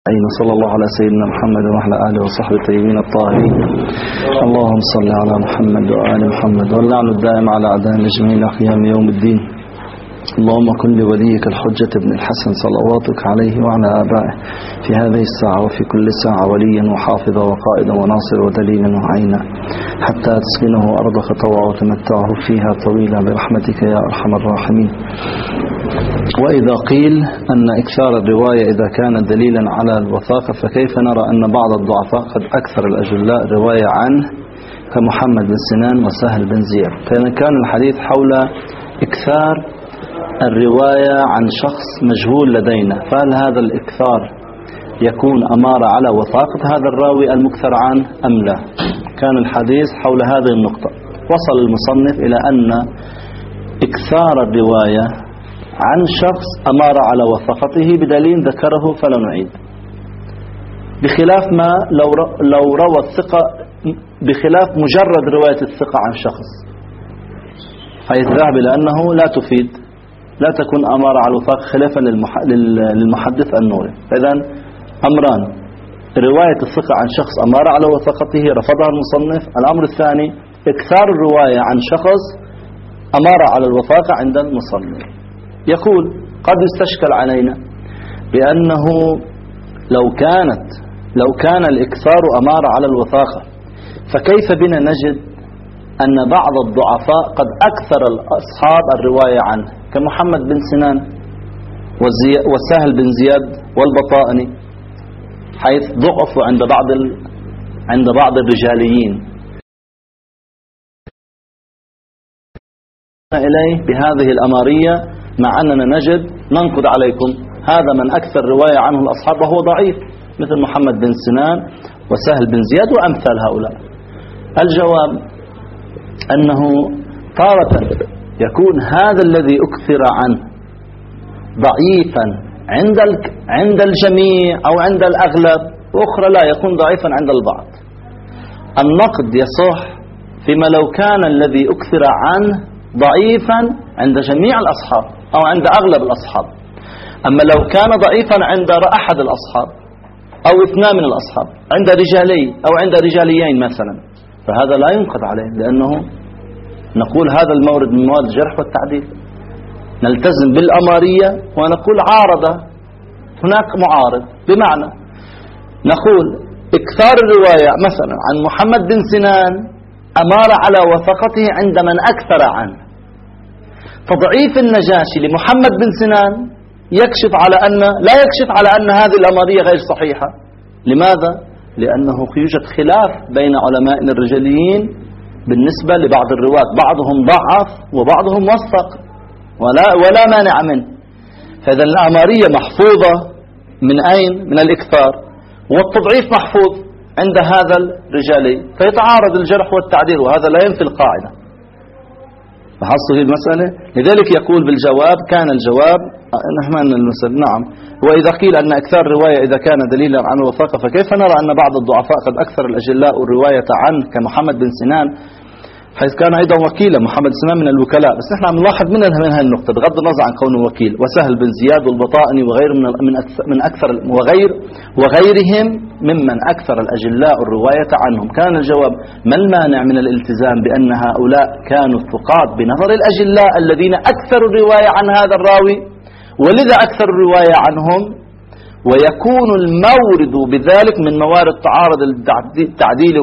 صلى الله على سيدنا محمد وعلى آله وصحبه الطيبين الطاهرين. اللهم صل على محمد وآل محمد واللعن الدائم على أعدائنا جميعا قيام يوم الدين. اللهم كن لوليك الحجة ابن الحسن صلواتك عليه وعلى آبائه في هذه الساعة وفي كل ساعة وليا وحافظا وقائدا وناصر ودليلا وعينا حتى تسكنه أرضك طوعا وتمتعه فيها طويلا برحمتك يا أرحم الراحمين. وإذا قيل أن إكثار الرواية إذا كان دليلا على الوثاقة فكيف نرى أن بعض الضعفاء قد أكثر الأجلاء رواية عنه كمحمد بن سنان وسهل بن زياد. كان الحديث حول إكثار الرواية عن شخص مجهول لدينا، فهل هذا الإكثار يكون أمارة على وثاقة هذا الراوي المكثر عنه أم لا؟ كان الحديث حول هذه النقطة. وصل المصنف إلى أن إكثار الرواية عن شخص أمار على وثاقته بدليل ذكره فلا نعيد، بخلاف ما لو روى الثقة، بخلاف مجرد رواية الثقة عن شخص، حيث ذهب إلى أنه لا تفيد، لا تكون أمارة على الوثاقة خلافا للمحدث النوري. إذن أمران: رواية الثقة عن شخص أمارة على وثاقته رفضها المصنف. الأمر الثاني إكثار الرواية عن شخص أمارة على الوثاقة عند المصنف. يقول: قد يستشكل علينا بأنه لو كان الإكثار أمارة على الوثاقة، فكيف بنا نجد أن بعض الضعفاء قد أكثر الأصحاب الرواية عنه كمحمد بن سنان وسهل بن زياد والبطائني، حيث ضعفوا عند بعض الرجاليين إليه بهذه الأمارية، مع أننا نجد ننقد عليكم هذا من أكثر رواية عنه الأصحاب وهو ضعيف، مثل محمد بن سنان وسهل بن زياد وأمثال هؤلاء. الجواب أنه تارة يكون هذا الذي أكثر عنه ضعيفا عند الجميع أو عند الأغلب، وأخرى لا، يكون ضعيفا عند البعض. النقد يصح فيما لو كان الذي أكثر عنه ضعيفا عند جميع الأصحاب أو عند أغلب الأصحاب. أما لو كان ضعيفا عند أحد الأصحاب أو اثنان من الأصحاب، عند رجالي أو عند رجاليين مثلا، فهذا لا ينقد عليه، لأنه نقول هذا المورد من مواد الجرح والتعديل، نلتزم بالأمارية ونقول عارضة، هناك معارض، بمعنى نقول إكثار الرواية مثلا عن محمد بن سنان أمار على وثاقته عند من أكثر عنه، فضعيف النجاشي لمحمد بن سنان لا يكشف على أن هذه الأمارية غير صحيحة. لماذا؟ لأنه يوجد خلاف بين علماء الرجاليين بالنسبة لبعض الرواة، بعضهم ضعف وبعضهم وثق ولا مانع منه. فإذا الأمارية محفوظة من أين؟ من الإكثار، والتضعيف محفوظ عند هذا الرجالي، فيتعارض الجرح والتعديل، وهذا لا ينفي القاعدة. فحصل في المسألة. لذلك يقول بالجواب، كان الجواب نحن المسألة نعم. وإذا قيل أن أكثر الرواية إذا كان دليلا عن الوثاقة، فكيف نرى أن بعض الضعفاء قد أكثر الأجلاء الرواية عنه كمحمد بن سنان، حيث كان أيضا وكيلا. محمد سنان من الوكلاء، بس نحن نلاحظ من هذه النقطة بغض النظر عن كونه وكيل. وسهل بن زياد والبطائني وغيرهم ممن أكثر الأجلاء الرواية عنهم. كان الجواب: ما المانع من الالتزام بأن هؤلاء كانوا ثقات بنظر الأجلاء الذين أكثروا الرواية عن هذا الراوي، ولذا أكثر الرواية عنهم، ويكون المورد بذلك من موارد تعارض التعديل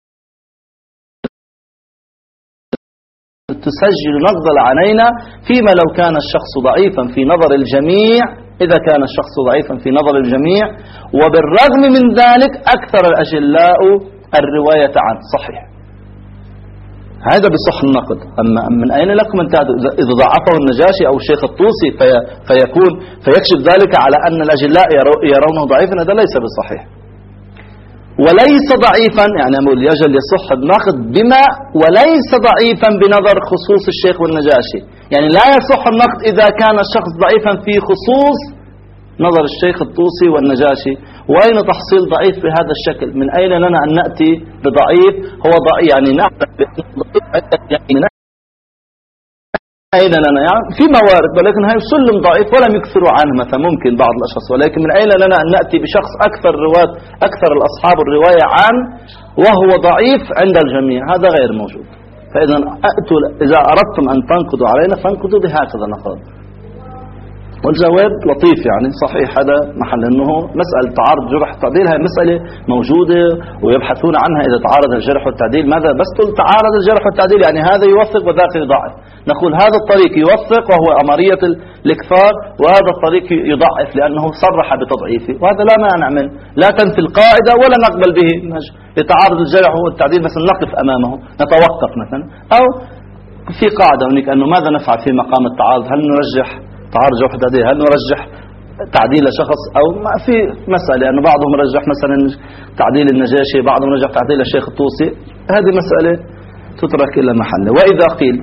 تسجل نقض العنينة فيما لو كان الشخص ضعيفا في نظر الجميع، إذا كان الشخص ضعيفا في نظر الجميع وبالرغم من ذلك أكثر الأجلاء الرواية عنه. صحيح، هذا بصح النقد. أما من أين لكم أن تعدوا إذا ضعفه النجاشي أو الشيخ الطوسي فيكشف ذلك على أن الأجلاء يرونه ضعيفا؟ هذا ليس بصحيح. وليس ضعيفا، يعني يجل يصح النقد بما وليس ضعيفا بنظر خصوص الشيخ والنجاشي. يعني لا يصح النقد إذا كان الشخص ضعيفا في خصوص نظر الشيخ الطوسي والنجاشي. وأين تحصيل ضعيف بهذا الشكل؟ من أين لنا أن نأتي بضعيف هو ضعيف؟ يعني نعرف أين لنا يعني في موارد، ولكن هاي سلم ضعيف ولم يكثروا عنه مثلا ممكن بعض الأشخاص، ولكن من أين لنا أن نأتي بشخص أكثر الأصحاب الرواية عنه وهو ضعيف عند الجميع؟ هذا غير موجود. فإذا إذا أردتم أن تنقضوا علينا فانقضوا بهكذا نقض. والجواب لطيف يعني صحيح، هذا محل أنه مسألة تعارض جرح والتعديل هي مسألة موجودة ويبحثون عنها إذا تعارض الجرح والتعديل. ماذا بس تقول تعارض الجرح والتعديل يعني هذا يوثق وذاك يضعف، نقول هذا الطريق يوثق وهو أمرية الإكثار، وهذا الطريق يضعف لأنه صرح بتضعيفه، وهذا لا مانع منه، لا تنفي القاعدة ولا نقبل به. لتعارض الجرح والتعديل مثلا نقف أمامه نتوقف مثلا، أو في قاعدة هناك أنه ماذا نفعل في مقام التعارض؟ هل نرجح تعارض جرح وتعديل، هل نرجح تعديل شخص أو ما في مسألة، لأن بعضهم رجح مثلا تعديل النجاشي، بعضهم رجح تعديل الشيخ الطوسي، هذه مسألة تترك إلى محله. وإذا قيل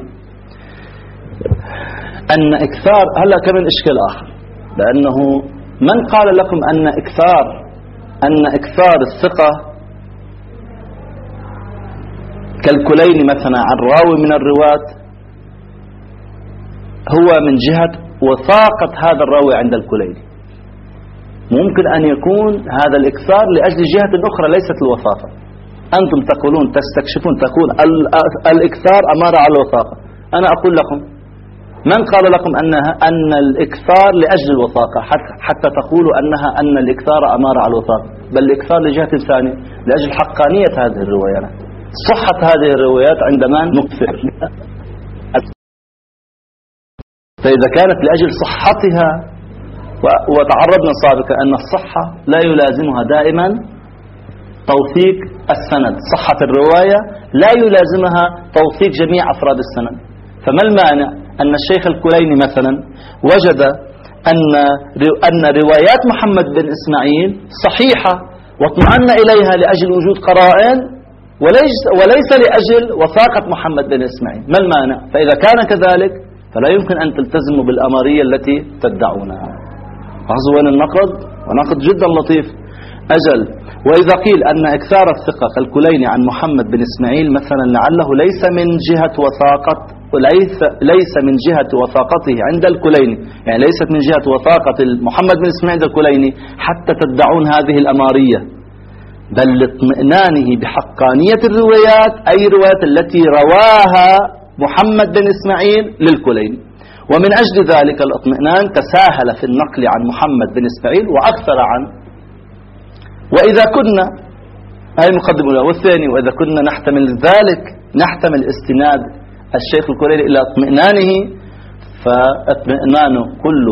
أن إكثار، هلا كمان إشكال آخر، لأنه من قال لكم أن إكثار الثقة كالكلين مثلا عن راوي من الرواة هو من جهة وثاقة هذا الراوي عند الكلين؟ ممكن أن يكون هذا الإكثار لأجل جهة أخرى ليست الوثاقة. أنتم تقولون تستكشفون تقول الإكثار أمارة على الوثاقة، أنا أقول لكم من قال لكم أن الإكثار لأجل الوثاقة حتى تقولوا أن الإكثار أمارة على الوثاقة؟ بل الإكثار لجهة ثانية لأجل حقانية هذه الروايات، صحة هذه الروايات عندما نكثر. فإذا كانت لأجل صحتها، وتعرضنا سابقا أن الصحة لا يلازمها دائما توثيق السند، صحة الرواية لا يلازمها توثيق جميع أفراد السند. فما المانع أن الشيخ الكليني مثلا وجد أن روايات محمد بن إسماعيل صحيحة واطمأن إليها لأجل وجود قرائن وليس لأجل وثاقة محمد بن إسماعيل، ما المانع؟ فإذا كان كذلك فلا يمكن أن تلتزموا بالأمرية التي تدعونها. وين النقد؟ ونقد جدا لطيف. أجل وإذا قيل أن إكثار الثقة كالكليني عن محمد بن إسماعيل مثلا لعله ليس من جهة وثاقته عند الكليني، يعني ليست من جهة وثاقة محمد بن إسماعيل عند الكليني حتى تدعون هذه الأمارية، بل لاطمئنانه بحقانية الروايات، أي روايات التي رواها محمد بن إسماعيل للكليني، ومن أجل ذلك الاطمئنان تساهل في النقل عن محمد بن إسماعيل وأكثر عنه. وإذا كنا هاي مقدمة، والثاني وإذا كنا نحتمل ذلك، نحتمل استناد الشيخ الكليني إلى اطمئنانه، فاطمئنان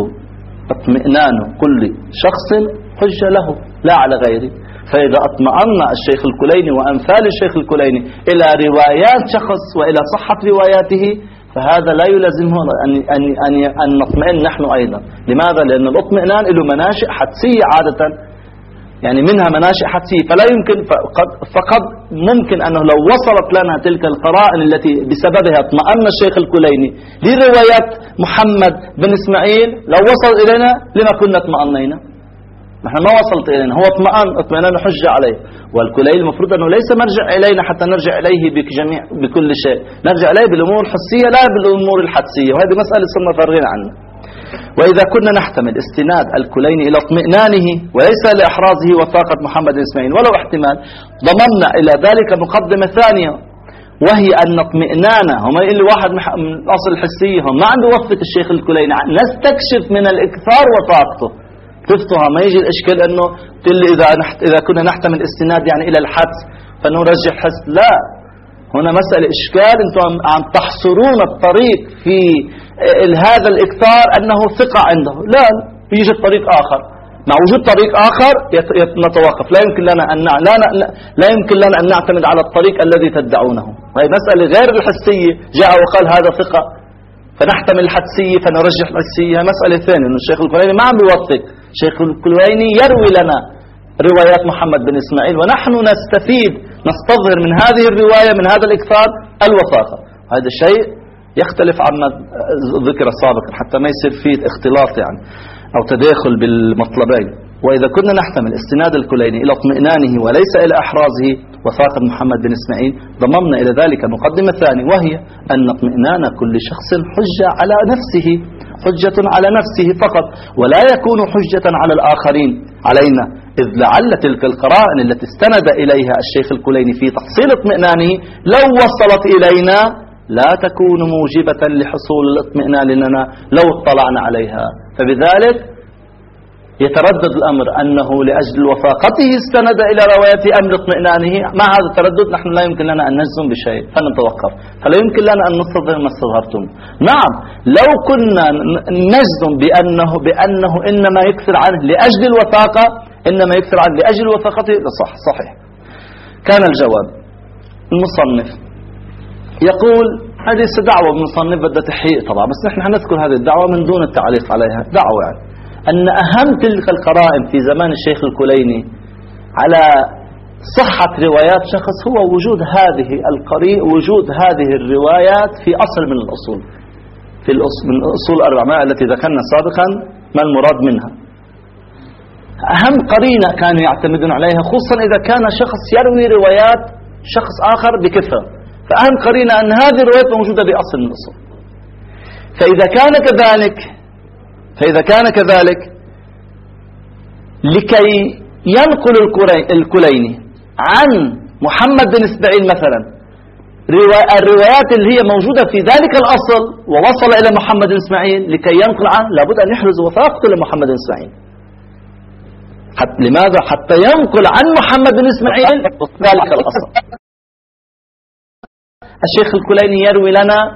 كل شخص حجة له لا على غيره. فإذا اطمأن الشيخ الكليني وأمثال الشيخ الكليني إلى روايات شخص وإلى صحة رواياته، فهذا لا يلزمه أن نطمئن نحن أيضا. لماذا؟ لأن الاطمئنان له مناشئ حدسية عادة، يعني منها مناشئ حدسية، فلا يمكن فقد ممكن أنه لو وصلت لنا تلك القرائن التي بسببها اطمأن الشيخ الكليني لروايات محمد بن إسماعيل، لو وصل إلينا لما كنا اطمأنينا، نحن ما وصلت إلينا، هو اطمئنان حجة عليه. والكليل المفروض أنه ليس مرجع إلينا حتى نرجع إليه بكل شيء، نرجع إليه بالأمور الحسية لا بالأمور الحدسية، وهذه مسألة صرنا فارغين عنها. وإذا كنا نحتمل استناد الكليني إلى اطمئنانه وليس لإحرازه وثاقة محمد بن إسماعيل ولو احتمال، ضمننا إلى ذلك مقدمة ثانية، وهي أن اطمئنانه هم اللي واحد من الأصل الحسية هم ما عنده وثق الشيخ الكليني، نستكشف من الإكثار وثاقته تفتها. ما يجي الإشكال أنه إذا كنا نحتمل استناد يعني إلى الحدس فنرجح حدس، لا، هنا مسألة إشكال، أنتم عم تحصرون الطريق في هذا الإكثار أنه ثقة عنده، لا، يوجد طريق آخر، مع وجود طريق آخر نتوقف، لا يمكن لنا أن نعتمد على الطريق الذي تدعونه. وهي مسألة غير الحسية، جاء وقال هذا ثقة فنحتمل الحدسية فنرجح الحدسية، مسألة ثانية. إنه الشيخ الكليني ما عم بيوثق، الشيخ الكليني يروي لنا روايات محمد بن إسماعيل ونحن نستظهر من هذه الرواية من هذا الإكثار الوثاقة. هذا الشيء يختلف عما ذكر سابقا حتى ما يصير فيه اختلاط يعني أو تداخل بالمطلبين. وإذا كنا نحتمل استناد الكليني إلى اطمئنانه وليس إلى إحرازه وثاقة محمد بن إسماعيل، ضممنا إلى ذلك مقدمة ثانية، وهي أن اطمئنان كل شخص حجة على نفسه، حجة على نفسه فقط، ولا يكون حجة على الآخرين علينا، إذ لعل تلك القرائن التي استند إليها الشيخ الكليني في تحصيل اطمئنانه لو وصلت إلينا لا تكون موجبة لحصول الاطمئنان لنا لو اطلعنا عليها. فبذلك يتردد الأمر أنه لأجل وثاقته استند إلى رواية أمر اطمئنانه. مع هذا التردد نحن لا يمكن لنا أن نجزم بشيء، فنتوقف، فلا يمكن لنا أن نستظهر ما استظهرتم. نعم، لو كنا نجزم بأنه إنما يكثر عنه لأجل الوثاقة، إنما يكثر عنه لأجل وثاقته، صحيح. كان الجواب المصنف يقول هذه دعوة المصنف بدها تحقيق طبعا، بس نحن نذكر هذه الدعوة من دون التعليق عليها. دعوة يعني أن أهم تلك القرائن في زمان الشيخ الكليني على صحة روايات شخص هو وجود هذه الروايات في أصل من الأصول، من الأصول الأربعة التي ذكرنا سابقا ما المراد منها. أهم قرينة كانوا يعتمدون عليها، خصوصا إذا كان شخص يروي روايات شخص آخر بكثرة، فأهم قرينة أن هذه الروايات موجودة بأصل من الأصول. فإذا كان كذلك لكي ينقل الكليني عن محمد بن إسماعيل مثلا الروايات اللي هي موجودة في ذلك الأصل ووصل إلى محمد بن إسماعيل، لكي ينقل عنه لابد أن يحرز وثاقته لمحمد بن إسماعيل. لماذا؟ حتى ينقل عن محمد بن إسماعيل ذلك الأصل. الشيخ الكليني يروي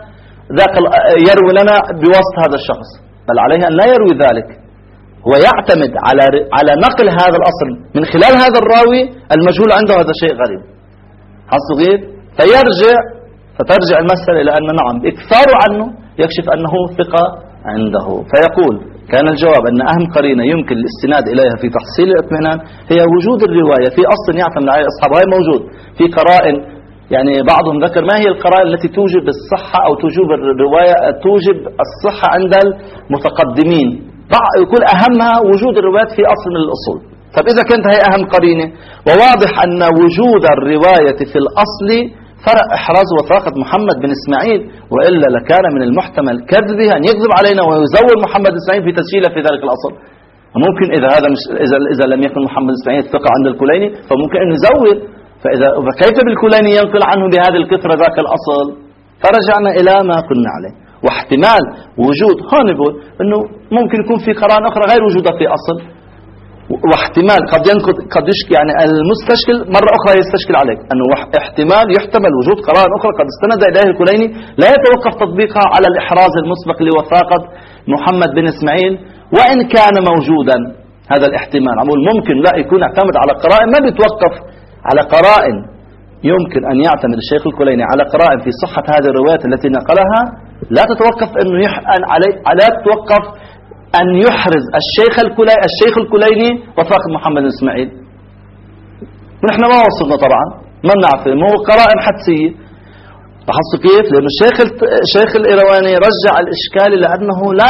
لنا بواسطة هذا الشخص، بل عليه أن لا يروي ذلك، هو يعتمد على نقل هذا الأصل من خلال هذا الراوي المجهول عنده. هذا شيء غريب صغير، فترجع المسألة إلى أن نعم إكثار عنه يكشف أنه ثقة عنده. فيقول كان الجواب أن أهم قرينة يمكن الاستناد إليها في تحصيل الاطمئنان هي وجود الرواية في أصل يعتمد عليه أصحابها. هي موجود في قرائن، يعني بعضهم ذكر ما هي القرائن التي توجب الصحة أو توجب الرواية توجب الصحة عند المتقدمين، يقول أهمها وجود الروايات في أصل من الأصول. طب إذا كانت هي أهم قرينة، وواضح أن وجود الرواية في الأصل فرق إحراز وثاقة محمد بن إسماعيل، وإلا لكان من المحتمل كذبه أن يكذب علينا ويزور محمد بن إسماعيل في تسجيله في ذلك الأصل. ممكن إذا لم يكن محمد بن إسماعيل ثقة عند الكليني فممكن أن يزور، فكيف بالكليني ينقل عنه بهذه الكثرة ذاك الأصل؟ فرجعنا إلى ما قلنا عليه. واحتمال وجود هون بقول أنه ممكن يكون في قرائن أخرى غير وجودها في أصل، واحتمال قد يشكي يعني المستشكل مرة أخرى يستشكل عليك أنه يحتمل وجود قرائن أخرى قد استند إليه الكليني لا يتوقف تطبيقها على الإحراز المسبق لوثاقة محمد بن إسماعيل وإن كان موجودا. هذا الاحتمال عمول ممكن لا يكون اعتمد على قرائن، ما بيتوقف على قرائن. يمكن أن يعتمد الشيخ الكليني على قرائن في صحة هذه الروايات التي نقلها، لا تتوقف لا تتوقف أن يحرز الشيخ الكليني وثاقة محمد بن إسماعيل. ونحن ما وصلنا طبعا، ما بنعرف، مو قرائن حدسية. لاحظتوا كيف؟ لأن الشيخ الإيرواني رجع الإشكال لأنه لا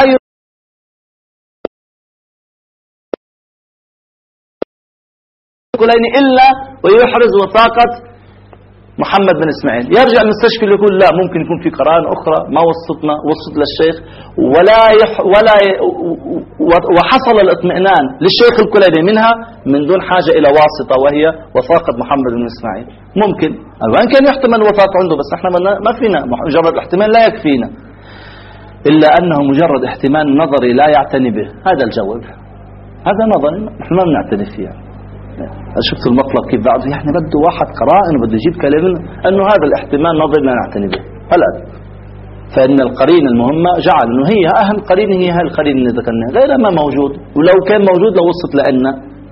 الكليني إلا ويحرز وثاقة محمد بن إسماعيل. يرجع المستشكل يقول لا، ممكن يكون في قرائن أخرى ما وصلت للشيخ وحصل الاطمئنان للشيخ الكليني منها من دون حاجة إلى واسطة وهي وثاقة محمد بن إسماعيل. ممكن وإن كان يحتمل وثاقة عنده، بس احنا ما فينا مجرد احتمال لا يكفينا، إلا أنه مجرد احتمال نظري لا يعتني به. هذا الجواب، هذا نظري نحن ما بنعتني فيه. شفت المطلب كيف بعد يعني بده واحد قرائن وبده يجيب كلام أنه هذا الاحتمال نظري لا نعتني به. هلا فإن القرينة المهمة جعل أنه هي أهم قرينة هي القرينة اللي ذكرناها، غير ما موجود، ولو كان موجود لو وصلت لأن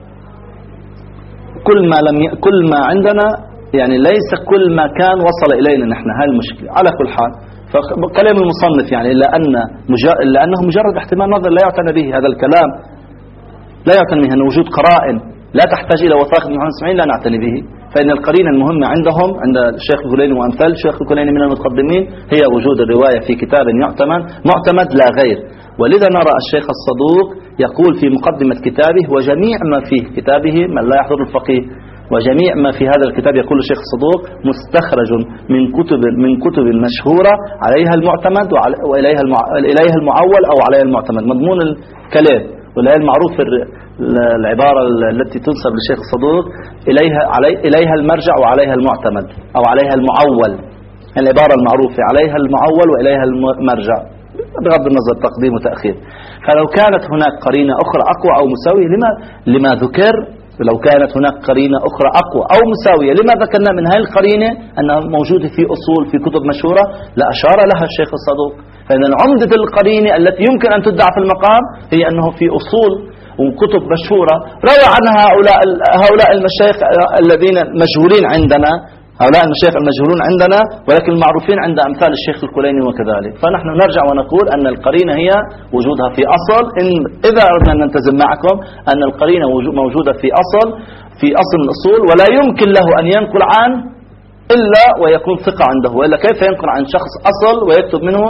كل ما عندنا يعني ليس كل ما كان وصل إلينا نحن. هاي المشكلة. على كل حال فكلام المصنف يعني لأنه مجرد احتمال نظر لا يعتنى به. هذا الكلام لا يعتنى به، أن وجود قرائن لا تحتاج إلى وثاقة محمد بن إسماعيل لا نعتني به. فإن القرينة المهمة عندهم عند الشيخ الكليني وأمثال الشيخ الكليني من المتقدمين هي وجود الرواية في كتاب معتمد لا غير. ولذا نرى الشيخ الصدوق يقول في مقدمة كتابه: وجميع ما فيه كتابه من لا يحضر الفقيه، وجميع ما في هذا الكتاب يقول الشيخ الصدوق مستخرج من كتب مشهورة عليها المعتمد وإليها المعول أو عليها المعتمد. مضمون الكلام ولا المعروف العبارة التي تنسب للشيخ الصدوق إليها المرجع وعليها المعتمد أو عليها المعول، العبارة المعروفة عليها المعول وإليها المرجع بغض النظر تقديم وتأخير. فلو كانت هناك قرينة أخرى أقوى أو مساوية لما ذكر، لو كانت هناك قرينة أخرى أقوى أو مساوية لما ذكرنا من هذه القرينة أنها موجودة في أصول في كتب مشهورة لأشار لها الشيخ الصدوق. فإن العمدة القرينة التي يمكن أن تدعى في المقام هي أنه في أصول وكتب مشهورة روى عنها هؤلاء المشايخ الذين مجهولين عندنا، هؤلاء المشايخ المجهولون عندنا ولكن المعروفين عند أمثال الشيخ الكليني وكذلك. فنحن نرجع ونقول أن القرينة هي وجودها في أصل، إذا أردنا أن نلتزم معكم أن القرينة موجودة في أصل من الأصول، ولا يمكن له أن ينقل عنه إلا ويكون ثقة عنده، وإلا كيف ينقل عن شخص أصل ويكتب منه؟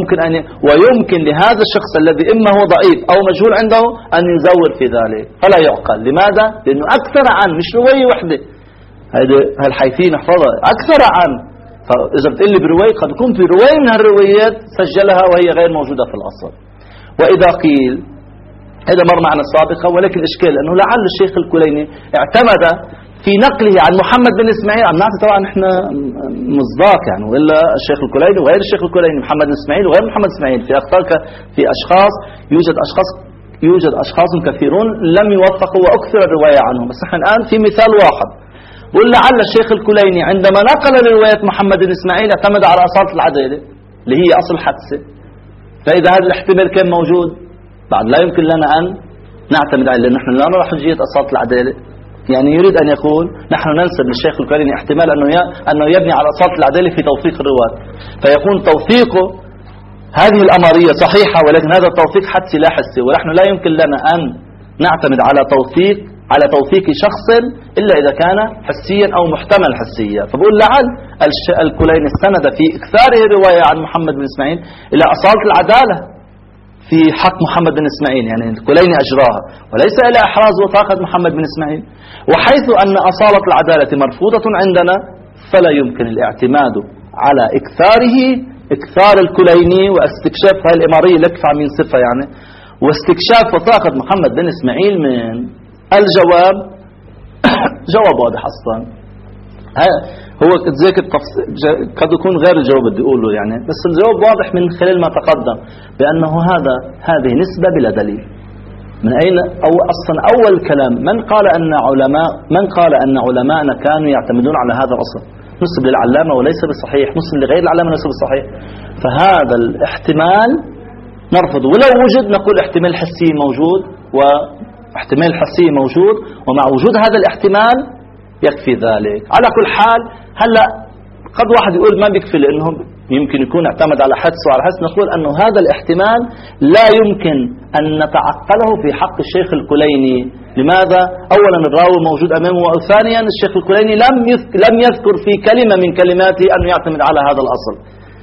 ويمكن لهذا الشخص الذي إما هو ضعيف أو مجهول عنده أن يزور في ذلك، فلا يعقل. لماذا؟ لأنه أكثر عن مش رواية وحدة، هالحيثين احفظها أكثر عن. فإذا بتقول لي برواية قد يكون في رواية من هالروايات سجلها وهي غير موجودة في الأصل. وإذا قيل هذا مر معنا السابقة، ولكن الإشكال أنه لعل الشيخ الكليني اعتمد في نقله عن محمد بن إسماعيل. عم نعطي طبعا احنا مصداق يعني، وإلا الشيخ الكليني وغير الشيخ الكليني، محمد بن إسماعيل وغير محمد إسماعيل، في أخطاء في أشخاص، يوجد أشخاص كثيرون لم يوفقوا وأكثر الرواية عنهم. بس نحن الآن في مثال واحد بقول لعل الشيخ الكليني عندما نقل رواية محمد بن إسماعيل اعتمد على أصالة العدالة اللي هي أصل حدثة. فإذا هذا الاحتمال كان موجود بعد لا يمكن لنا أن نعتمد عليه، لأن نحن لا نرى حجية أصالة العدالة. يعني يريد أن يقول نحن ننسب للشيخ الكليني احتمال أنه يبني على أصالة العدالة في توثيق الرواة، فيكون توثيقه هذه الأمارية صحيحة، ولكن هذا التوثيق حدسي لا حسي، ونحن لا يمكن لنا أن نعتمد على توثيق شخص إلا إذا كان حسيا أو محتمل حسيا. فبقول لعل الكليني استند في إكثاره الرواية عن محمد بن إسماعيل إلى أصالة العدالة في حق محمد بن إسماعيل، يعني الكليني أجراها، وليس إلى إحراز وثاقة محمد بن إسماعيل. وحيث أن أصالة العدالة مرفوضة عندنا فلا يمكن الاعتماد على إكثار الكليني واستكشاف هذه الإمارية لكفة من صفة يعني، واستكشاف وثاقة محمد بن إسماعيل. من الجواب جواب واضح أصلا، هو زي قد يكون غير الجواب اللي يقوله يعني، بس الجواب واضح من خلال ما تقدم بأنه هذه نسبة بلا دليل. من أين أو أصلا أول كلام من قال أن علماءنا كانوا يعتمدون على هذا الأصل؟ نسب للعلامة وليس بصحيح، نسب لغير العلامة وليس بصحيح. فهذا الاحتمال نرفضه، ولو وجد نقول احتمال حسي موجود، واحتمال حسي موجود، ومع وجود هذا الاحتمال يكفي ذلك. على كل حال هلا قد واحد يقول ما بيكفي لأنه يمكن يكون اعتمد على حدس وعلى حدس. نقول أنه هذا الاحتمال لا يمكن أن نتعقله في حق الشيخ الكليني. لماذا؟ أولا الراوي موجود أمامه، وثانيا الشيخ الكليني لم يذكر في كلمة من كلماته أنه يعتمد على هذا الأصل.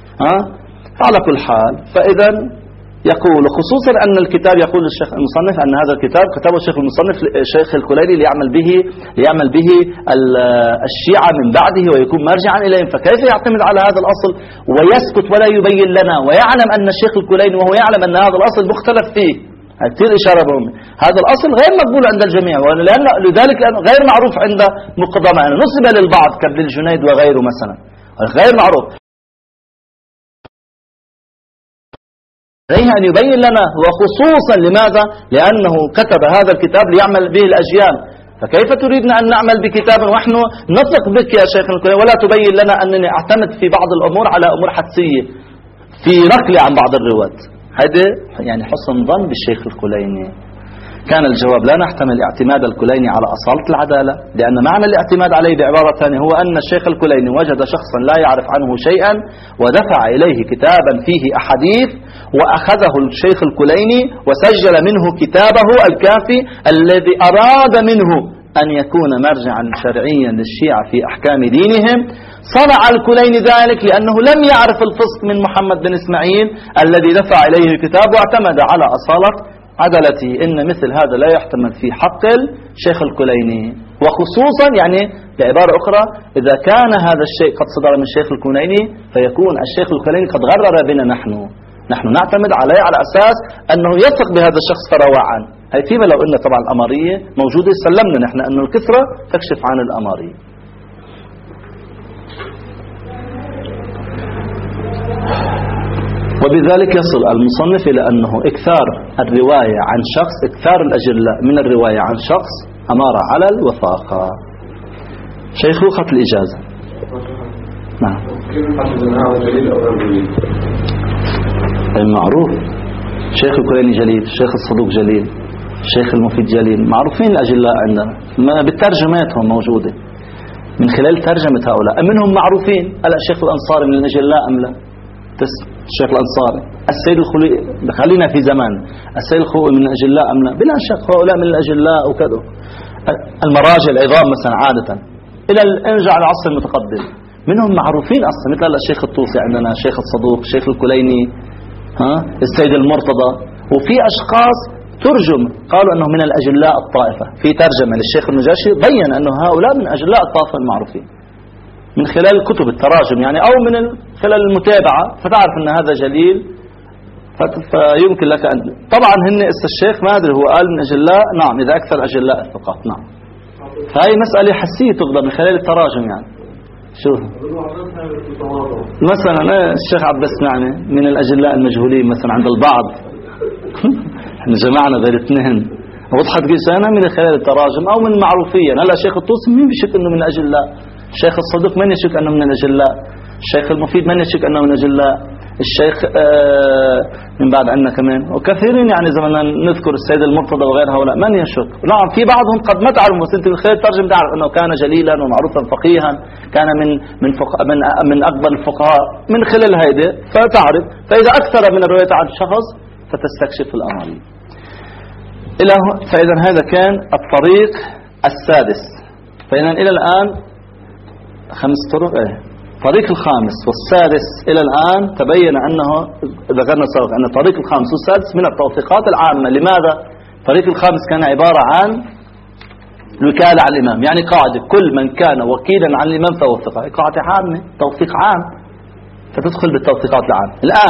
على كل حال فإذا يقول، خصوصا أن الكتاب يقول الشيخ المصنف أن هذا الكتاب كتبه الشيخ المصنف الشيخ الكليني ليعمل به الشيعة من بعده ويكون مرجعا إليهم، فكيف يعتمد على هذا الأصل ويسكت ولا يبين لنا، ويعلم أن الشيخ الكليني وهو يعلم أن هذا الأصل مختلف فيه. كثير إشارة بهم هذا الأصل غير مقبول عند الجميع، لذلك غير معروف عند مقدماء، نسب للبعض كابن الجنيد وغيره مثلا، غير معروف. عليه أن يبين لنا، وخصوصا لماذا؟ لأنه كتب هذا الكتاب ليعمل به الأجيال. فكيف تريدنا أن نعمل بكتاب ونحن نثق بك يا شيخ الكليني ولا تبين لنا أنني أعتمد في بعض الأمور على أمور حدسية في نقلي عن بعض الرواة؟ هذا يعني حسن ظن بالشيخ الكليني. كان الجواب لا نحتمل اعتماد الكليني على أصالة العدالة، لأن معنى الاعتماد عليه بعبارة ثانية هو أن الشيخ الكليني وجد شخصا لا يعرف عنه شيئا ودفع إليه كتابا فيه أحاديث، وأخذه الشيخ الكليني وسجل منه كتابه الكافي الذي أراد منه أن يكون مرجعا شرعيا للشيعة في أحكام دينهم، صنع الكليني ذلك لأنه لم يعرف الفسق من محمد بن إسماعيل الذي دفع إليه الكتاب واعتمد على أصالة عدلته. إن مثل هذا لا يحتمل في حق الشيخ الكليني، وخصوصا يعني بعبارة أخرى إذا كان هذا الشيء قد صدر من الشيخ الكليني فيكون الشيخ الكليني قد غرر بنا نحن نعتمد عليه على أساس أنه يثق بهذا الشخص تروعا. هي فيما لو إن طبعا الأمارية موجودة سلمنا نحن أنه الكثرة تكشف عن الأمارية. وبذلك يصل المصنف إلى أنه إكثار الرواية عن شخص، إكثار الأجلاء من الرواية عن شخص أمارة على الوثاقة. شيخوخة الإجازة. نعم. معروف شيخ الكليني جليل، شيخ الصدوق جليل، شيخ المفيد جليل، معروفين الأجلاء عندنا، بالترجماتهم موجودة من خلال ترجمة هؤلاء، منهم معروفين. ألا الشيخ الأنصاري من الأجلاء أم لا؟ الشيخ الأنصاري، السيد الخوئي، خلينا في زمان، السيد الخوئي من الأجلاء أم لا؟ بلا شك هؤلاء من الأجلاء وكذا. المراجع العظام مثلا عادة إلى نرجع العصر المتقدم منهم معروفين أصلا، مثل الشيخ الطوسي عندنا، الشيخ الصدوق، الشيخ الكليني، السيد المرتضى. وفي أشخاص ترجم قالوا أنه من الأجلاء الطائفة، في ترجمة للشيخ النجاشي بيّن أنه هؤلاء من أجلاء الطائفة المعروفين من خلال كتب التراجم يعني، أو من خلال المتابعة، فتعرف أن هذا جليل، فيمكن لك أن طبعا هن الشيخ ما أدري هو قال من أجلاء، نعم إذا أكثر أجلاء الثقات، نعم. فهي مسألة حسية تقدر من خلال التراجم يعني. شو مثلا الشيخ عباس نعمة من الأجلاء المجهولين مثلا عند البعض. احنا جمعنا ذي الاثنين، وضحت قيسانا من خلال التراجم أو من معروفيا. هلا الشيخ الطوسي مين بيشك أنه من الأجلاء؟ الشيخ الصدوق من يشك أنه من الأجلاء؟ الشيخ المفيد من يشك أنه من الأجلاء؟ الشيخ من بعد عندنا كمان وكثيرين يعني زمنا نذكر السيد المرتضى وغير هؤلاء من يشك. نعم في بعضهم قد ما تعرف، بس انت من خلال الترجمة تعرف انه كان جليلا ومعروفا فقيها، كان من اكبر الفقهاء من خلال هيدا فتعرف. فاذا اكثر من الروايات عن شخص فتستكشف الامارية. فاذا هذا كان الطريق السادس. فاذا الى الان 5 طرق. الطريق الخامس والسادس إلى الآن تبين أنه ذكرنا سابقا أن الطريق الخامس والسادس من التوثيقات العامة. لماذا؟ الطريق الخامس كان عبارة عن الوكالة على الإمام، يعني قاعدة كل من كان وكيلا عن الإمام فوثقه، قاعدة عامة، توثيق عام، فتدخل بالتوثيقات العامة. الآن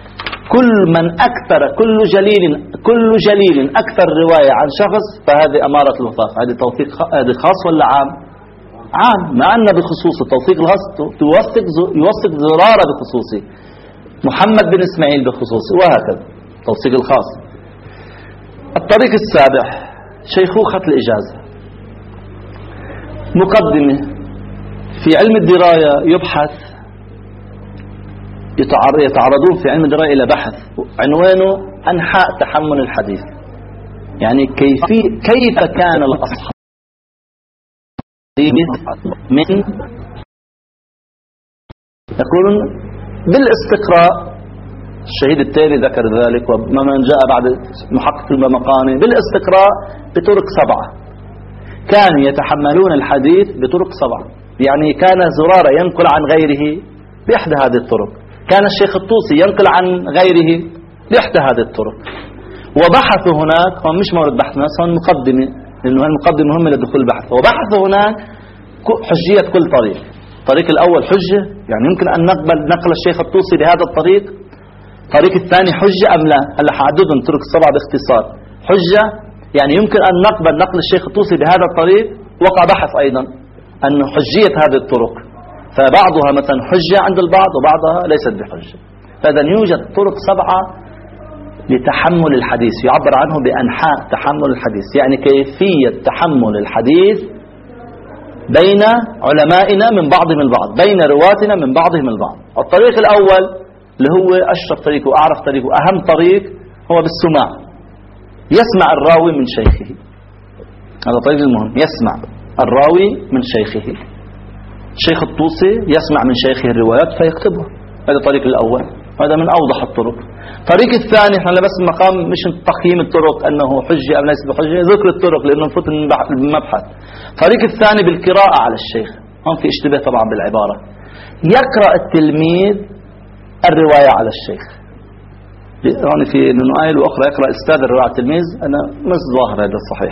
كل جليل أكثر رواية عن شخص فهذه أمارة الوثاقة. هذه توثيق، هذه خاص ولا عام؟ عام، مع أن بخصوص التوثيق الخاص يوثق زرارة بخصوصه، محمد بن إسماعيل بخصوصه، وهكذا التوثيق الخاص. الطريق السابع شيخوخة الإجازة. مقدمة في علم الدراية يبحث، يتعرضون في علم الدراية إلى بحث عنوانه أنحاء تحمل الحديث، يعني كيف كان الأصحاب من يقولون بالاستقراء. الشهيد التالي ذكر ذلك، ومن جاء بعد محقق المقامي بالاستقراء بطرق 7 كانوا يتحملون الحديث بطرق 7. يعني كان زرارة ينقل عن غيره بإحدى هذه الطرق، كان الشيخ الطوسي ينقل عن غيره بإحدى هذه الطرق. وبحثوا هناك، هم مش مورد بحثنا، هون مقدمة، لأنه المقدمة مهمة لدخول البحث. وبحثوا هناك حجية كل طريق. الطريق الأول حجة، يعني يمكن أن نقبل نقل الشيخ الطوسي بهذا الطريق. الطريق الثاني حجة أم لا؟ هلا حعددهم طرق 7 باختصار. حجة يعني يمكن أن نقبل نقل الشيخ الطوسي بهذا الطريق. وقع بحث أيضا أن حجية هذه الطرق، فبعضها مثلا حجة عند البعض وبعضها ليست بحجة. فإذا يوجد طرق 7 لتحمل الحديث، يعبر عنه بأنحاء تحمل الحديث، يعني كيفية تحمل الحديث بين علمائنا من بعضهم البعض، بين رواتنا من بعضهم البعض. الطريق الأول اللي هو أشرف طريق وأعرف طريق وأهم طريق هو بالسماع، يسمع الراوي من شيخه. هذا الطريق المهم، يسمع الراوي من شيخه. الشيخ الطوسي يسمع من شيخه الروايات فيكتبها، هذا الطريق الأول. هذا من أوضح الطرق. الطريق الثاني، احنا بس مقام مش تقييم الطرق أنه حجة أم ليس بحجة، ذكر الطرق لأنه نفوت المبحث. الطريق الثاني بالقراءة على الشيخ. هم في اشتباه طبعا بالعبارة. يقرأ التلميذ الرواية على الشيخ. يعني في نقايل وأخرى يقرأ أستاذ الرواية على التلميذ، أنا مش ظاهر هذا الصحيح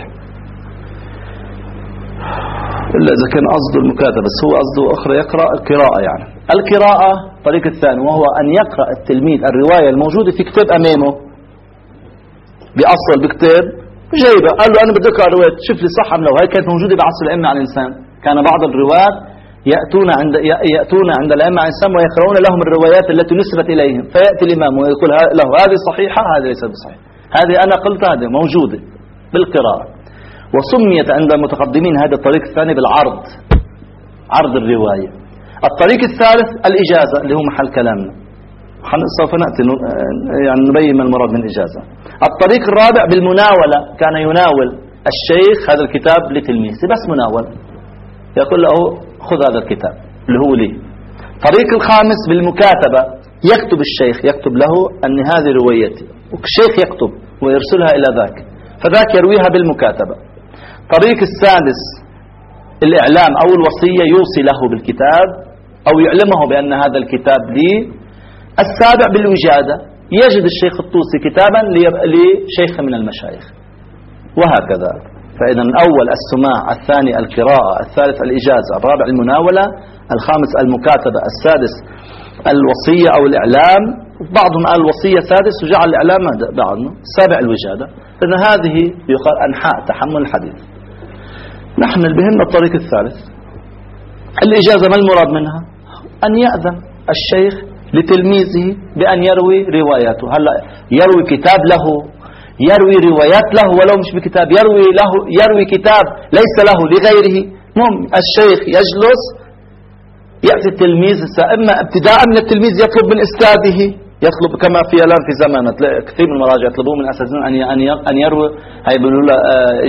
إلا إذا كان قصده المكاتبة، بس هو قصده أخرى يقرأ القراءة. يعني القراءة الطريق الثاني، وهو أن يقرأ التلميذ الرواية الموجودة في كتاب أمامه، بأصل بكتاب جايبة، قال له أنا بدي أقرأ رواية، شوف لي صح أم لو هي كانت موجودة بعصر الأئمة على الإنسان. كان بعض الرواة يأتون عند الأئمة على الإنسان ويقرؤون لهم الروايات التي نسبت إليهم، فيأتي الإمام ويقول له هذه صحيحة، هذه ليست بصحيحة، هذه أنا قلت هذه موجودة بالقراءة. وسميت عند المتقدمين هذا الطريق الثاني بالعرض، عرض الرواية. الطريق الثالث الإجازة اللي هو محل كلامنا، سوف نأتي يعني نبين ما المراد من الإجازة. الطريق الرابع بالمناولة، كان يناول الشيخ هذا الكتاب لتلميذه، بس مناول، يقول له خذ هذا الكتاب اللي هو لي. الطريق الخامس بالمكاتبة، يكتب الشيخ، يكتب له أن هذه روايتي، والشيخ يكتب ويرسلها إلى ذاك، فذاك يرويها بالمكاتبة. الطريق السادس الإعلام أو الوصية، يوصي له بالكتاب أو يعلمه بأن هذا الكتاب لي. السابع بالوجادة، يجد الشيخ الطوسي كتابا لشيخ من المشايخ، وهكذا. فإذا الأول السماع، الثاني القراءة، الثالث الإجازة، الرابع المناولة، الخامس المكاتبة، السادس الوصية أو الإعلام، بعضهم قال الوصية سادس وجعل الإعلام بعضنا، السابع الوجادة. إذن هذه يقال أنحاء تحمل الحديث. نحن بهمنا الطريق الثالث الإجازة. ما المراد منها؟ أن يأذن الشيخ لتلميذه بأن يروي رواياته. هلا يروي كتاب له، يروي روايات له، ولو مش بكتاب، يروي كتاب ليس له لغيره. الشيخ يجلس، يأتي التلميذ، إما ابتداء من التلميذ يطلب من أستاذه، يطلب كما في الآن في زماننا كثير من المراجع يطلبون من أساتذتهم أن يروي، هاي بيقولوا له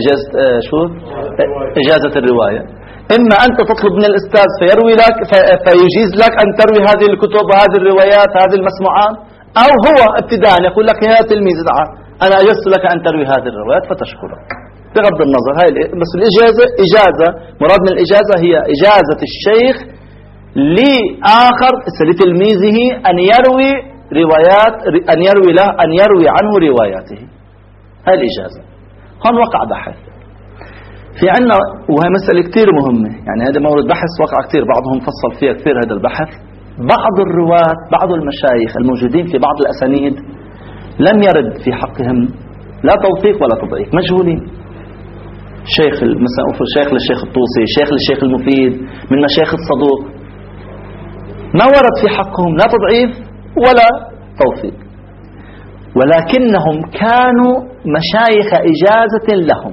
إجازة الرواية. إما أنت تطلب من الأستاذ فيروي لك، فيجيز لك أن تروي هذه الكتب وهذه الروايات هذه المسموعات، أو هو ابتداء يقول لك يا تلميذ تعال أنا أجزت لك أن تروي هذه الروايات فتشكرك. بغض النظر هاي بس الإجازة إجازة، مراد من الإجازة هي إجازة الشيخ لآخر لتلميذه أن يروي روايات، أن يروي عنه رواياته. هاي الإجازة. هون وقع بحث في عنا، وهي مسألة كتير مهمة، يعني هذا مورد بحث وقع كتير، بعضهم فصل فيها كتير هذا البحث. بعض الرواة، بعض المشايخ الموجودين في بعض الأسانيد لم يرد في حقهم لا توثيق ولا تضعيف، مجهولين. شيخ مثلا شيخ للشيخ الطوسي، شيخ للشيخ المفيد، من مشايخ الصدوق، ما ورد في حقهم لا تضعيف ولا توثيق، ولكنهم كانوا مشايخ إجازة لهم.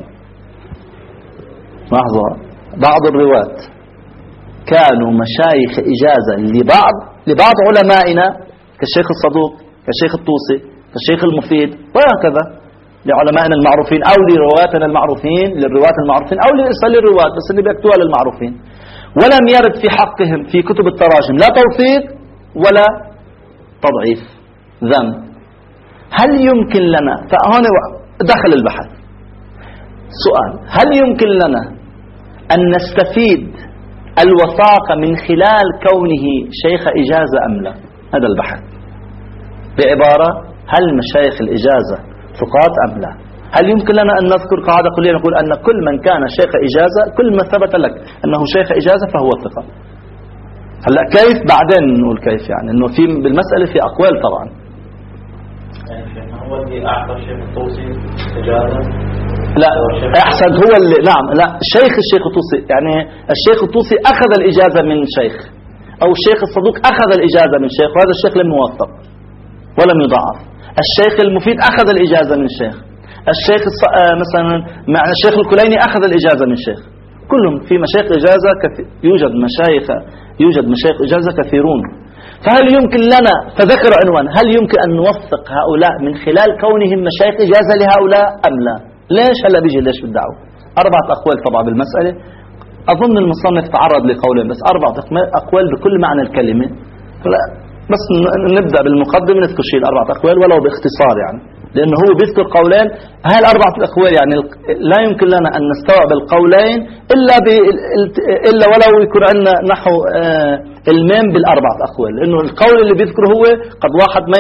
لحظة، بعض الرواة كانوا مشايخ إجازة لبعض علمائنا كالشيخ الصدوق، كالشيخ الطوسي، كالشيخ المفيد، وهكذا لعلمائنا المعروفين أو لرواتنا المعروفين، للرواة المعروفين أو للرواة بس اللي بيكتوها للمعروفين. ولم يرد في حقهم في كتب التراجم لا توثيق ولا تضعيف ذم. هل يمكن لنا، فهنا دخل البحث سؤال، هل يمكن لنا أن نستفيد الوثاقة من خلال كونه شيخ إجازة أم لا؟ هذا البحث بعبارة، هل مشايخ الإجازة ثقات أم لا؟ هل يمكن لنا أن نذكر قاعدة كلية نقول أن كل من كان شيخ إجازة، كل ما ثبت لك أنه شيخ إجازة فهو ثقة؟ هلا كيف بعدين نقول كيف، يعني أنه في بالمسألة في أقوال طبعا. هو اللي أعطى الشيخ الطوسي إجازة؟ لا أحسن، هو اللي نعم، لا الشيخ الطوسي، يعني الشيخ الطوسي أخذ الإجازة من شيخ، أو الشيخ الصدوق أخذ الإجازة من شيخ، وهذا الشيخ لم يوثق ولم يضعف. الشيخ المفيد أخذ الإجازة من شيخ، الشيخ مثلا مع الشيخ الكليني أخذ الإجازة من شيخ. كلهم في مشايخ إجازة يوجد مشايخ إجازة كثيرون. فهل يمكن لنا، فذكر عنوان، هل يمكن أن نوثق هؤلاء من خلال كونهم مشايخ إجازة لهؤلاء أم لا؟ ليش هلا بيجي ليش بالدعوة؟ 4 أقوال طبعا بالمسألة. أظن المصنف تعرض لقولين بس، 4 أقوال بكل معنى الكلمة. بس نبدأ بالمقدمة نذكر شيء الأربعة أقوال ولو باختصار يعني، لأنه هو بيذكر قولين. هاي الأربعة الأقوال يعني لا يمكن لنا أن نستوعب القولين إلا ولو يكون عندنا نحو المام بالأربعة أقوال، لأنه القول اللي بيذكره هو قد واحد ما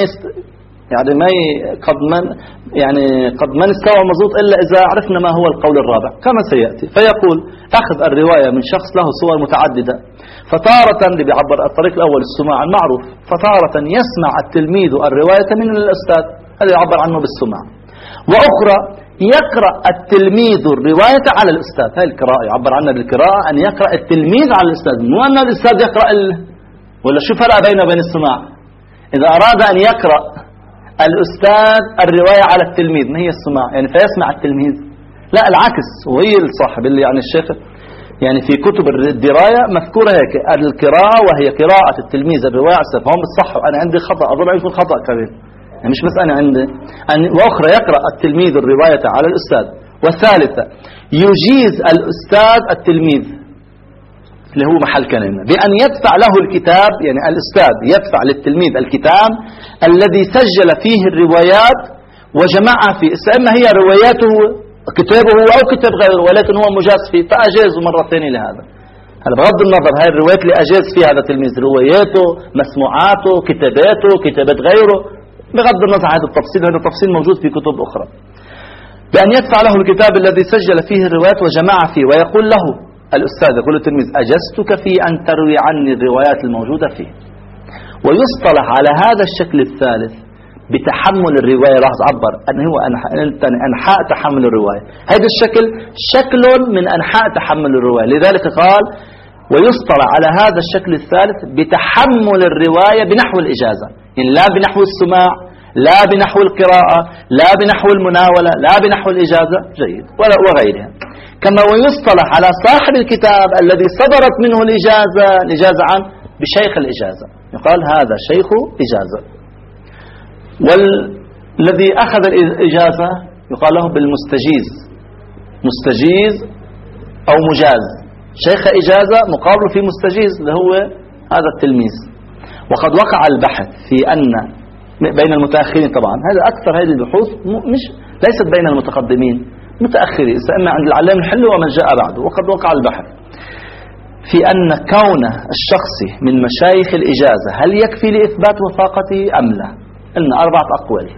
قد ما نستوعب مضبوط إلا إذا عرفنا ما هو القول الرابع كما سيأتي. فيقول أخذ الرواية من شخص له صور متعددة، فتارة اللي بيعبر الطريق الأول السماع المعروف، فتارة يسمع التلميذ الرواية من الأستاذ، هذا يعبر عنه بالسماع، وأخرى يقرأ التلميذ الرواية على الأستاذ، هذه القراءة يعبر عنها بالقراءة، أن يقرأ التلميذ على الأستاذ، مو أن الأستاذ يقرأ ولا شو فرق بينه وبين السماع؟ إذا أراد أن يقرأ الأستاذ الرواية على التلميذ ما هي السماع يعني فيسمع التلميذ؟ لا العكس، وهي الصاحب اللي يعني الشيخ يعني في كتب الدراية مذكورة هيك القراءة، وهي قراءة التلميذ الرواية، فهم بالصح. أنا عندي خطأ، أظن يكون خطأ كبير يعني مش بس أنا عندي وأخرى يقرأ التلميذ الرواية على الأستاذ، والثالثة يجيز الأستاذ التلميذ اللي هو محل كلمة بأن يدفع له الكتاب، يعني الأستاذ يدفع للتلميذ الكتاب الذي سجل فيه الروايات وجمعها فيه، إما هي رواياته كتابه أو كتاب غيره ولكن هو مجاز فيه فأجازه مرة ثانية لهذا. هذا بغض النظر هاي الروايات اللي أجاز فيها هذا التلميذ، رواياته، مسموعاته، كتاباته، كتابات غيره، بغض النظر هذا التفصيل، هذا التفصيل موجود في كتب أخرى. بأن يدفع له الكتاب الذي سجل فيه الروايات وجمع فيه، ويقول له الأستاذ يقول للتلميذ أجزتك في أن تروي عني الروايات الموجودة فيه. ويصطلح على هذا الشكل الثالث بتحمل الرواية. لاحظ عبر أن هو أنحاء تحمل الرواية، هذا الشكل شكل من أنحاء تحمل الرواية، لذلك قال ويصطلح على هذا الشكل الثالث بتحمل الرواية بنحو الإجازة، يعني لا بنحو السماع، لا بنحو القراءة، لا بنحو المناولة، لا بنحو الإجازة، جيد، وغيرها. كما ويصطلح على صاحب الكتاب الذي صدرت منه الإجازة عنه بشيخ الإجازة، يقال هذا شيخ إجازة. والذي أخذ الإجازة يقال له بالمستجيز، مستجيز أو مجاز، شيخ إجازة مقابل في مستجيز اللي هو هذا التلميذ. وقد وقع البحث في أن بين المتأخرين، طبعا هذا أكثر هذه البحوث مش ليست بين المتقدمين، متأخرين، إما عند العلامة الحلو ومن جاء بعده. وقد وقع البحث في أن كون الشخص من مشايخ الإجازة هل يكفي لإثبات وثاقته أم لا؟ قلنا 4 أقوال.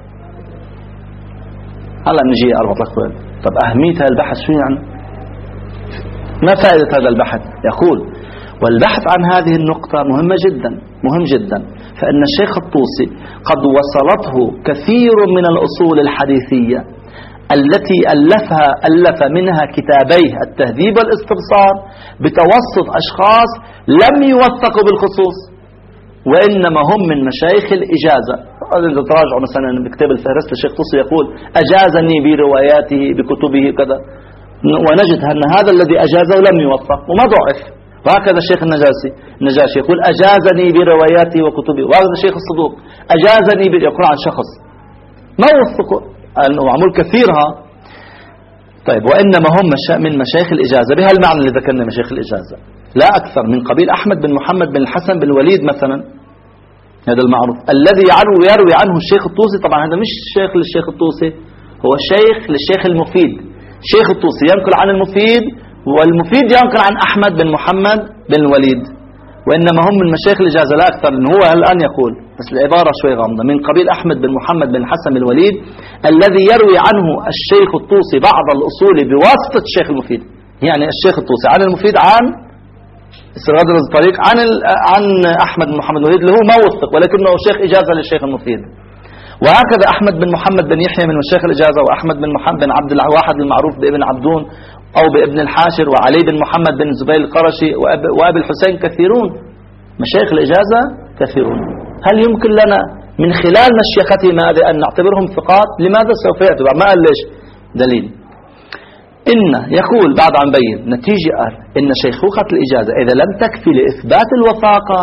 هلا نجي 4 أقوال. طب أهمية هذا البحث شو يعني؟ ما فائدة هذا البحث؟ يقول والبحث عن هذه النقطة مهمة جدا، مهم جدا، فإن الشيخ الطوسي قد وصلته كثير من الأصول الحديثية التي ألف منها كتابيه التهذيب والاستبصار بتوسط أشخاص لم يوثقوا بالخصوص، وإنما هم من مشايخ الإجازة. إذا تراجعوا مثلا بكتاب الفهرست الشيخ طوسي يقول أجازني برواياته بكتبه كذا، ونجد أن هذا الذي أجازه لم يوثق وما ضعف. وهكذا الشيخ النجاشي يقول أجازني برواياته وكتبه، وهذا الشيخ الصدوق أجازني يقول عن شخص ما وثقوا وعمل كثيرها. طيب وإنما هم من مشايخ الإجازة بها المعنى اللي ذكرنا مشايخ الإجازة، لا أكثر، من قبيل أحمد بن محمد بن الحسن بن الوليد مثلا، هذا المعروف الذي يروي عنه الشيخ الطوسي. طبعا هذا مش شيخ للشيخ الطوسي، هو شيخ للشيخ المفيد. شيخ الطوسي ينقل عن المفيد، والمفيد ينقل عن أحمد بن محمد بن الوليد. وإنما هم من مشايخ الإجازة لا أكثر، لأنه هو الآن يقول بس العبارة شوي غامضة، من قبيل أحمد بن محمد بن الحسن بن الوليد الذي يروي عنه الشيخ الطوسي بعض الأصول بواسطة الشيخ المفيد. يعني الشيخ الطوسي عن المفيد عن استرغاد الطريق عن أحمد بن محمد بن الوليد اللي هو ما وثق ولكنه شيخ إجازة للشيخ المفيد. وهكذا أحمد بن محمد بن يحيى من مشايخ الإجازة، وأحمد بن محمد بن عبد الواحد المعروف بابن عبدون أو بابن الحاشر، وعلي بن محمد بن زبير القرشي، وأبي الحسين، كثيرون مشايخ الإجازة كثيرون. هل يمكن لنا من خلال مشيختهم هذه أن نعتبرهم ثقات؟ لماذا؟ سوف يأتي ما قال ليش دليل. إن يقول بعد عن بين نتيجة إن شيخوخة الإجازة إذا لم تكفي لإثبات الوثاقة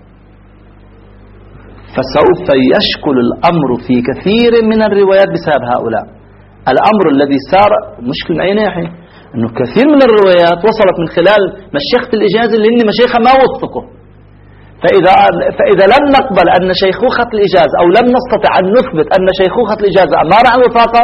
فسوف يشكل الأمر في كثير من الروايات بسبب هؤلاء. الأمر الذي صار مشكل من أي ناحية؟ أنه كثير من الروايات وصلت من خلال مشيخة الإجازة اللي إن مشيخة ما وثقوا، فإذا لم نقبل أن شيخوخة الإجازة أو لم نستطع أن نثبت أن شيخوخة الإجازة أمارة عن الوثاقة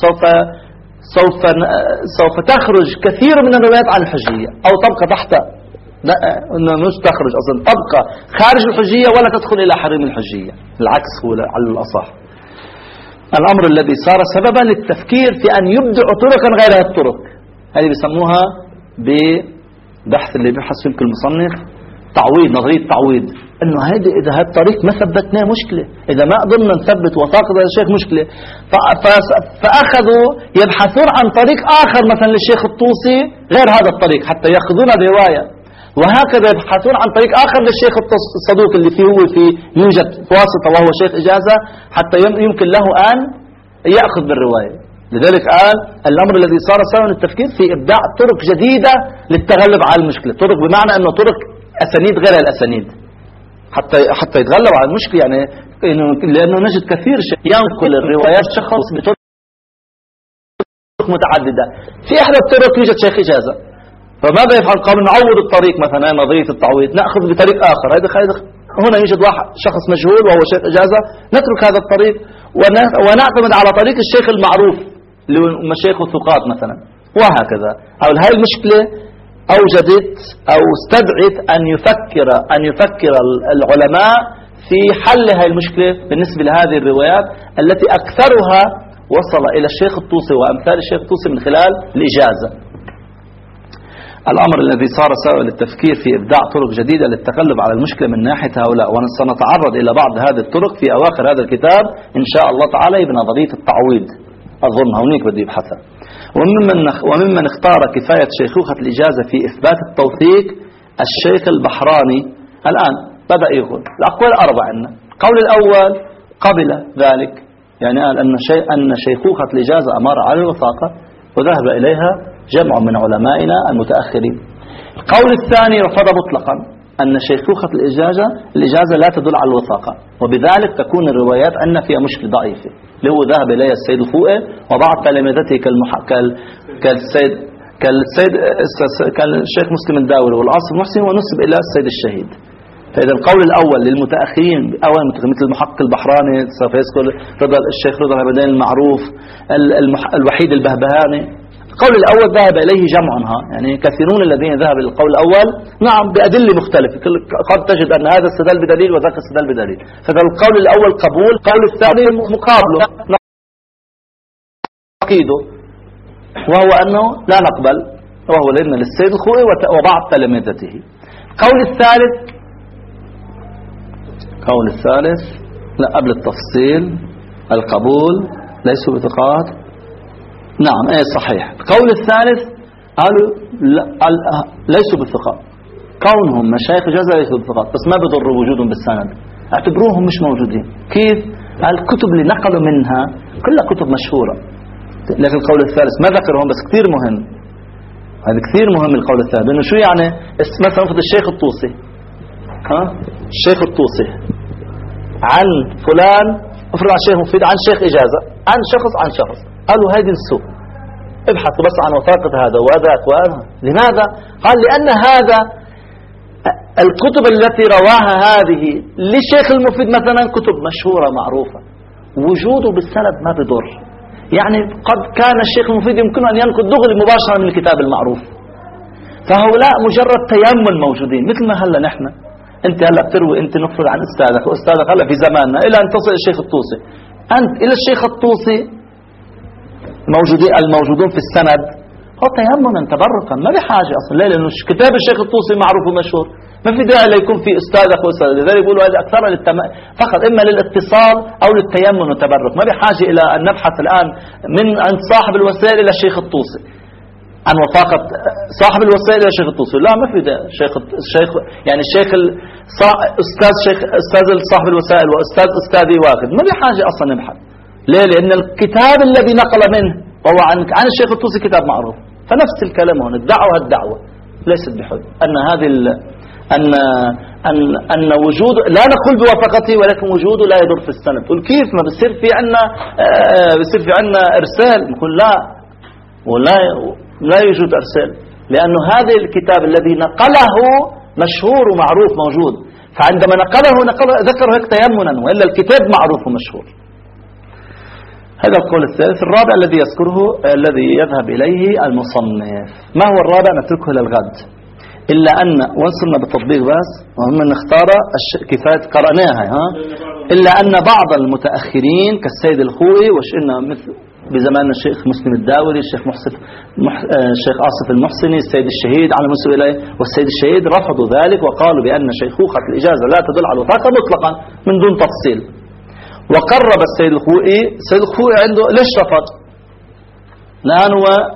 سوف تخرج كثير من الروايات عن الحجية، أو تبقى تحت، مش تخرج أصلا، تبقى خارج الحجية ولا تدخل إلى حريم الحجية. العكس هو على الأصح الأمر الذي صار سببا للتفكير في أن يبدعوا طرقا غير هذه الطرق. هذه بيسموها ببحث اللي بيبحث فيه كل مصنف تعويض، نظرية تعويض، انه هذا اذا هذا الطريق ما ثبتناه مشكلة، اذا ما قدرنا نثبت وثاقة هذا الشيخ مشكلة. فاخذوا يبحثون عن طريق اخر مثلا للشيخ الطوسي غير هذا الطريق حتى ياخذون الرواية، وهكذا يبحثون عن طريق اخر للشيخ الصدوق اللي فيه هو يوجد واسطة وهو شيخ اجازة حتى يمكن له ان ياخذ بالرواية. لذلك قال الامر الذي صار سببا للتفكير في ابداع طرق جديدة للتغلب على المشكلة، طرق بمعنى انه طرق اسانيد غير الاسانيد حتى يتغلب على المشكلة، يعني لانه نجد كثير ينقل الروايات شخص بطرق متعددة. في احدى الطرق يوجد شيخ اجازة، فماذا يفعل قوم؟ نعوض الطريق مثلا نظرية التعويض، ناخذ بطريق اخر. هنا يوجد واحد شخص مجهول وهو شيخ اجازة، نترك هذا الطريق ونعتمد على طريق الشيخ المعروف اللي هو مشايخ الثقات مثلا، وهكذا. او هاي المشكلة أوجدت أو استدعت أن يفكر العلماء في حل هذه المشكلة بالنسبة لهذه الروايات التي أكثرها وصل إلى الشيخ الطوسي وأمثال الشيخ الطوسي من خلال الإجازة. الأمر الذي صار سببا للتفكير في إبداع طرق جديدة للتغلب على المشكلة من ناحية هؤلاء، وسنتعرض إلى بعض هذه الطرق في أواخر هذا الكتاب إن شاء الله تعالى بنظرية التعويض، أظن هونيك بدي يبحثها. وممن اختار كفاية شيخوخة الإجازة في إثبات التوثيق الشيخ البحراني الآن بدأ يقول الأقوال 4 عندنا. القول الأول قبل ذلك، يعني قال أن شيخوخة الإجازة أمارة على الوثاقة، وذهب إليها جمع من علمائنا المتأخرين. القول الثاني رفض مطلقا أن شيخوخة الإجازة لا تدل على الوثاقة، وبذلك تكون الروايات عندنا فيها مشكلة ضعيفة، اللي هو ذهب إليه السيد الخوئي وبعض تلامذته كالشيخ مسلم الداولي والعاصم المحسن، ونسب إلى السيد الشهيد. فإذا القول الأول للمتأخرين أول مثل المحقق البحراني سوف يذكر الشيخ رضا العبدين المعروف، الوحيد البهبهاني، القول الأول ذهب إليه جمعها، يعني كثيرون الذين ذهب للقول الأول نعم بأدلة مختلفة، قد تجد أن هذا استدل بدليل وذاك استدل بدليل، فإذا القول الأول قبول، القول الثاني مقابله نقيده، وهو أنه لا نقبل، وهو لأن للسيد الخوئي وبعض تلامذته. القول الثالث لا قبل التفصيل القبول ليسوا بثقات، نعم ايه صحيح. القول الثالث قالوا ليسوا بالثقات، كونهم مشايخ جزء ليسوا بالثقات، بس ما بضر وجودهم بالسند، اعتبروهم مش موجودين. كيف؟ الكتب اللي نقلوا منها كلها كتب مشهورة، لكن القول الثالث ما ذكرهم، بس كثير مهم، هذا كثير مهم القول الثالث، لأنه شو يعني مثلا افرض الشيخ الطوسي، الشيخ الطوسي عن فلان، افرض عن شيخ مفيد عن شيخ إجازة عن شخص، قالوا هذه السوء، ابحثوا بس عن وثاقة هذا وذاك وهذا. لماذا؟ قال لأن هذا الكتب التي رواها هذه للشيخ المفيد مثلا كتب مشهورة معروفة، وجوده بالسند ما بضر، يعني قد كان الشيخ المفيد يمكن أن ينقل دغري مباشرة من الكتاب المعروف، فهؤلاء مجرد تيمم موجودين. مثل ما هلا نحن انت هلا بتروي، انت نفرض عن استاذك واستاذك هلا في زماننا الى ان تصل الشيخ الطوسي، انت الى الشيخ الطوسي الموجودون في السند هو تيمما تبركا، ما بحاجه اصلا. ليه؟ لانه كتاب الشيخ الطوسي معروف ومشهور، ما في داعي ليكون في استاذك واستاذ. لذلك يقولوا هذه اكثر فقط اما للاتصال او للتيمم والتبرك، ما بحاجه الى ان نبحث الان من عند صاحب الوسائل الى الشيخ الطوسي عن وثاقة صاحب الوسائل الى الشيخ الطوسي، لا ما في داعي. الشيخ يعني الشيخ استاذ صاحب الوسائل واستاذ استاذي واخد، ما بحاجه اصلا نبحث. ليه؟ لأن الكتاب الذي نقل منه وهو عن الشيخ الطوسي كتاب معروف. فنفس الكلام هون، الدعوة ليست بحج أن هذه أن وجود لا نقول بوافقته، ولكن وجوده لا يضر في السند. تقول كيف؟ ما بصير في عنا إرسال؟ نقول لا، ولا يوجد إرسال، لأنه هذا الكتاب الذي نقله مشهور ومعروف موجود، فعندما نقله ذكر هيك تيمنا، وإلا الكتاب معروف ومشهور. هذا القول الثالث. الرابع الذي يذكره الذي يذهب إليه المصنف. ما هو الرابع؟ نتركه للغد، إلا أن وصلنا بالتطبيق بس وهم نختار كفاية قرأناها إلا أن بعض المتأخرين كالسيد الخوئي وشئنا مثل بزمان الشيخ مسلم الداوري، الشيخ عاصف المحسني، السيد الشهيد على مسؤول إليه والسيد الشهيد رفضوا ذلك وقالوا بأن شيخوخة الإجازة لا تدل على الوثاقة مطلقا من دون تفصيل. وقرب السيد الخوئي عنده ليش رفض؟ لأنه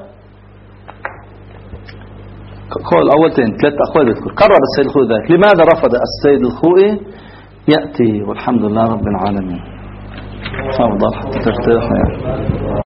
قول أولتين 3 أقوال بذكر. قرب السيد الخوئي ذلك. لماذا رفض السيد الخوئي؟ يأتي والحمد لله رب العالمين. أفضل حتى ترتاح.